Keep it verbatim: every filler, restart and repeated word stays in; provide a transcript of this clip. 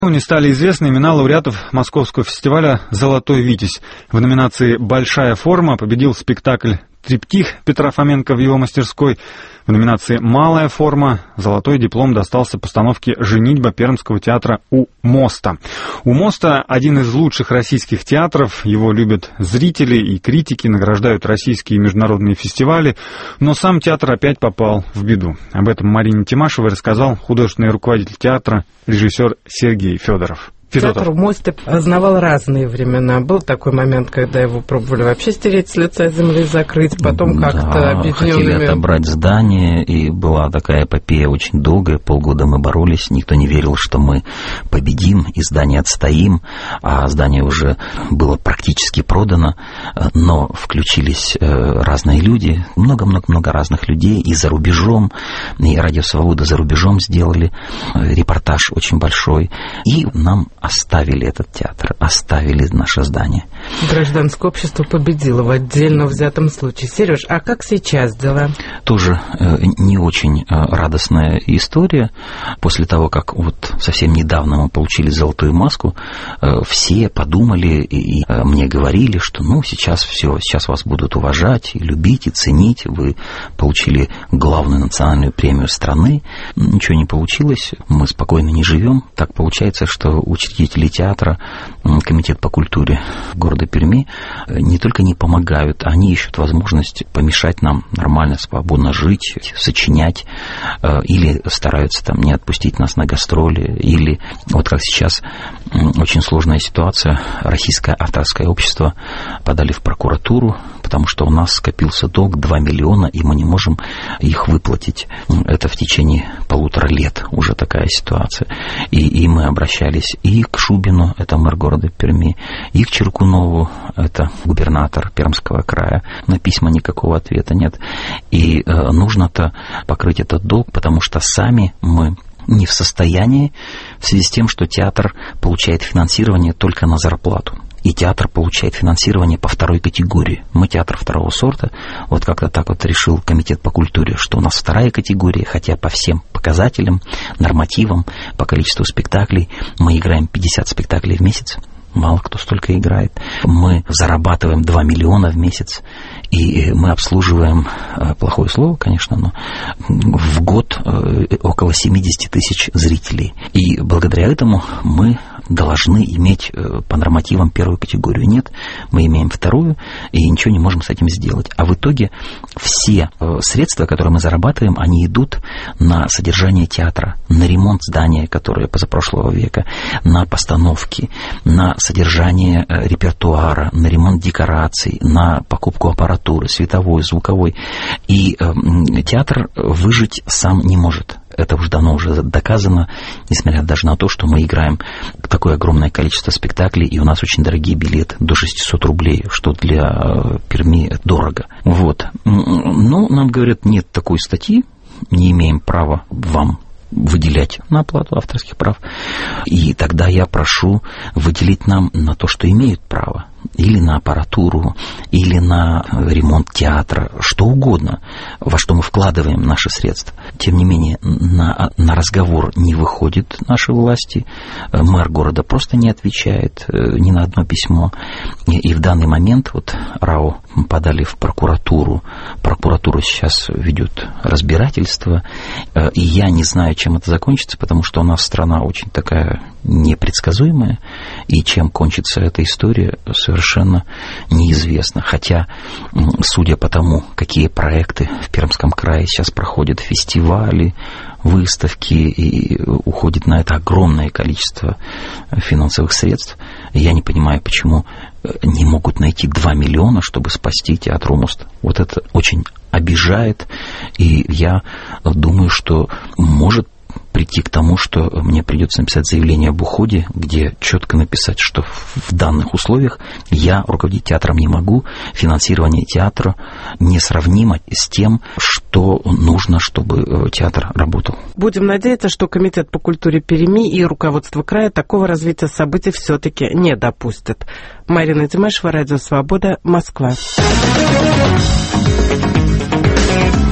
Не стали известны имена лауреатов Московского фестиваля «Золотой Витязь». В номинации «Большая форма» победил спектакль «Триптих» Петра Фоменко в его мастерской. В номинации «Малая форма» золотой диплом достался постановке «Женитьба» Пермского театра «У моста». «У моста» — один из лучших российских театров. Его любят зрители и критики, награждают российские и международные фестивали. Но сам театр опять попал в беду. Об этом Марине Тимашевой рассказал художественный руководитель театра, режиссер Сергей Федоров. Театр «У моста» знавал разные времена. Был такой момент, когда его пробовали вообще стереть с лица земли, закрыть, потом как-то да, объединенными... хотели отобрать здание, и была такая эпопея очень долгая. Полгода мы боролись, никто не верил, что мы победим, и здание отстоим, а здание уже было практически продано, но включились разные люди, много-много-много разных людей, и за рубежом, и «Радио Свобода» за рубежом сделали репортаж очень большой, и нам оставили этот театр, оставили наше здание. Гражданское общество победило в отдельно взятом случае. Сереж, а как сейчас дела? Тоже э, не очень э, радостная история. После того, как вот совсем недавно мы получили «Золотую маску», э, все подумали и, и э, мне говорили, что ну сейчас все, сейчас вас будут уважать, и любить, и ценить. Вы получили главную национальную премию страны. Ничего не получилось, мы спокойно не живем. Так получается, что учитель Учредители театра, комитет по культуре города Перми не только не помогают, они ищут возможность помешать нам нормально, свободно жить, сочинять, или стараются там не отпустить нас на гастроли, или вот как сейчас очень сложная ситуация, Российское авторское общество подали в прокуратуру, потому что у нас скопился долг два миллиона, и мы не можем их выплатить. Это в течение полутора лет уже такая ситуация. И, и мы обращались и к Шубину, это мэр города Перми, и к Черкунову, это губернатор Пермского края. На письма никакого ответа нет. И э, нужно-то покрыть этот долг, потому что сами мы не в состоянии, в связи с тем, что театр получает финансирование только на зарплату. И театр получает финансирование по второй категории. Мы театр второго сорта. Вот как-то так вот решил комитет по культуре, что у нас вторая категория, хотя по всем показателям, нормативам, по количеству спектаклей мы играем пятьдесят спектаклей в месяц. Мало кто столько играет. Мы зарабатываем два миллиона в месяц, и мы обслуживаем, плохое слово, конечно, но в год около семьдесят тысяч зрителей. И благодаря этому мы должны иметь по нормативам первую категорию. Нет, мы имеем вторую, и ничего не можем с этим сделать. А в итоге все средства, которые мы зарабатываем, они идут на содержание театра, на ремонт здания, которое позапрошлого века, на постановки, на содержание репертуара, на ремонт декораций, на покупку аппаратуры, световой, звуковой. И э, театр выжить сам не может. Это уже давно уже доказано, несмотря даже на то, что мы играем такое огромное количество спектаклей, и у нас очень дорогие билеты, до шестьсот рублей, что для Перми дорого. Вот. Но нам говорят, нет такой статьи, не имеем права вам выделять на оплату авторских прав. И тогда я прошу выделить нам на то, что имеют право. Или на аппаратуру, или на ремонт театра, что угодно, во что мы вкладываем наши средства. Тем не менее, на, на разговор не выходят наши власти, мэр города просто не отвечает ни на одно письмо. И, и в данный момент вот РАО подали в прокуратуру, прокуратура сейчас ведет разбирательство, и я не знаю, чем это закончится, потому что у нас страна очень такая непредсказуемая, и чем кончится эта история, совершенно неизвестно. Хотя, судя по тому, какие проекты в Пермском крае сейчас проходят, фестивали, выставки, и уходит на это огромное количество финансовых средств, я не понимаю, почему не могут найти два миллиона, чтобы спасти театр «У моста». Вот это очень обижает, и я думаю, что может прийти к тому, что мне придется написать заявление об уходе, где четко написать, что в данных условиях я руководить театром не могу, финансирование театра несравнимо с тем, что нужно, чтобы театр работал. Будем надеяться, что комитет по культуре Перми и руководство края такого развития событий все-таки не допустят. Марина Тимашева, Радио Свобода, Москва.